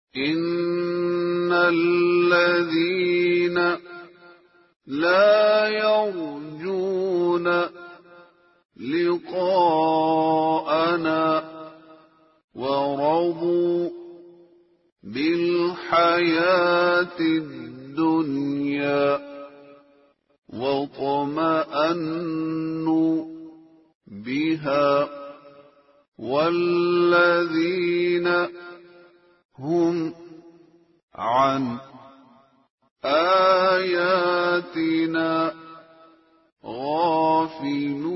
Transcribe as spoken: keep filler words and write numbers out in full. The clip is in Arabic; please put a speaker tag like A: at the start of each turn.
A: إن الذين لا يرجون لقاءنا ورضوا بالحياة الدنيا واطمأنوا بها والذين هم عن آياتنا غافلون